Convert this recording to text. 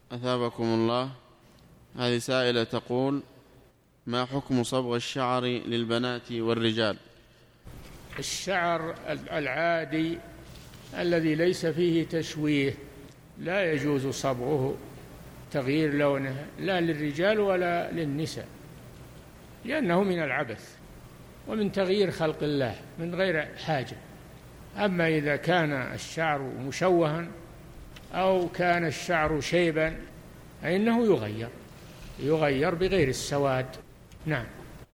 أثابكم الله. هذه سائلة تقول: ما حكم صبغ الشعر للبنات والرجال؟ الشعر العادي الذي ليس فيه تشويه لا يجوز صبغه، تغيير لونه لا للرجال ولا للنساء، لأنه من العبث ومن تغيير خلق الله من غير حاجة. أما إذا كان الشعر مشوها أو كان الشعر شيبا فإنه يغير بغير السواد. نعم.